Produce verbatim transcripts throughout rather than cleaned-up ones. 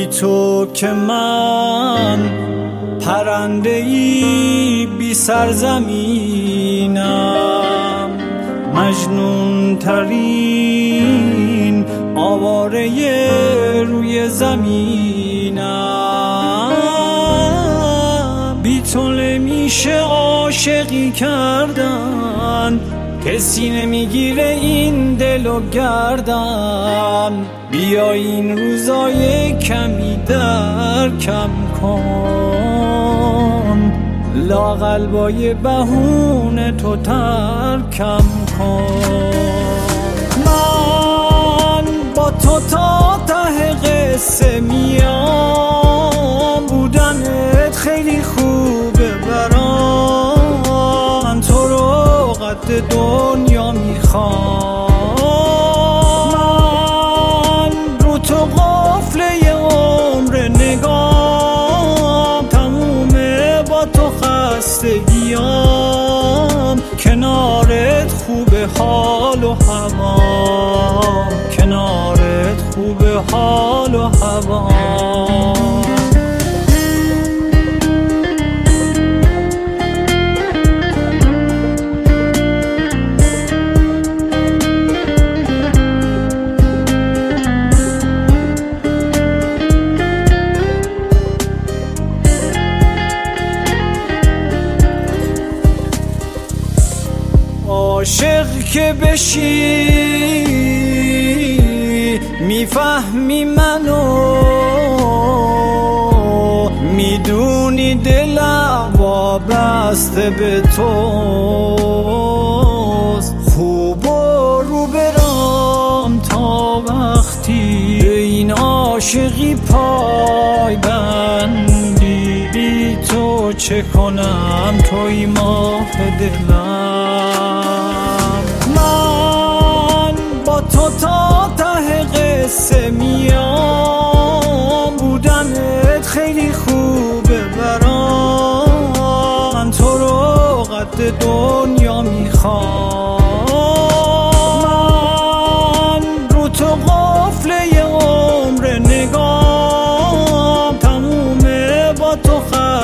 تو که من پرنده ای بی سرزمینم، مجنون ترین آواره روی زمینم. بی تو نمیشه عاشقی کردن، کسی نمیگیره این دل و گردن. بیا این روزای کمی در کم کن، لااقل با یه بهونه تو ترکم کن. من با تو تا ته قصه میام، بودنت خیلی خوبه برام، من تو رو قد دنیا میخوام. من رو تو قفله عمر نگام، تمومه با تو خستگیام. کنارت خوبه حال و هوام، کنارت خوبه حال و هوام. عاشق که بشی میفهمی منو، میدونی دلم وابسته به توست. خوب و رو برام تا وقتی به این عاشقی پای بندی. بی تو چه کنم توی ماه دلم. من با تو تا ته قصه میام، بودنت خیلی خوبه برام، من تو رو قد دنیا میخوام. من رو تو قفله عمر نگام، تمومه با تو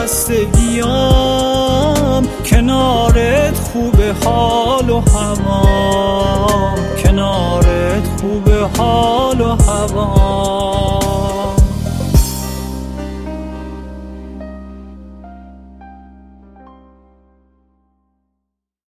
خستگیام. کنارت خوبه حال و هوام، کنارت خوبه حال و هوام.